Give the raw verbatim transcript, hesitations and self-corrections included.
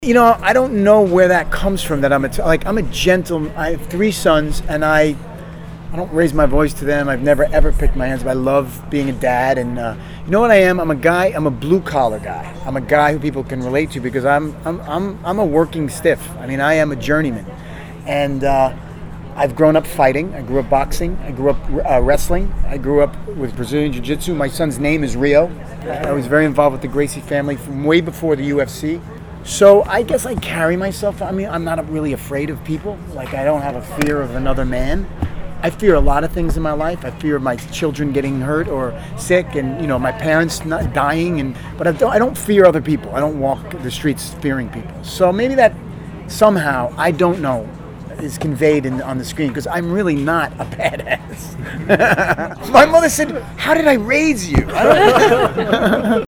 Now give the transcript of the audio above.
You know, I don't know where that comes from. That I'm a t- like I'm a gentle. I have three sons, and I I don't raise my voice to them. I've never ever picked my hands up. I love being a dad, and uh, you know what I am? I'm a guy. I'm a blue collar guy. I'm a guy who people can relate to because I'm I'm I'm I'm a working stiff. I mean, I am a journeyman, and uh, I've grown up fighting. I grew up boxing. I grew up uh, wrestling. I grew up with Brazilian Jiu-Jitsu. My son's name is Rio. I was very involved with the Gracie family from way before the U F C. So I guess I carry myself. I mean, I'm not really afraid of people. Like, I don't have a fear of another man. I fear a lot of things in my life. I fear my children getting hurt or sick, and you know, my parents not dying. And but I don't, I don't fear other people. I don't walk the streets fearing people. So maybe that somehow, I don't know, is conveyed in, on the screen because I'm really not a badass. My mother said, "How did I raise you?" I don't know.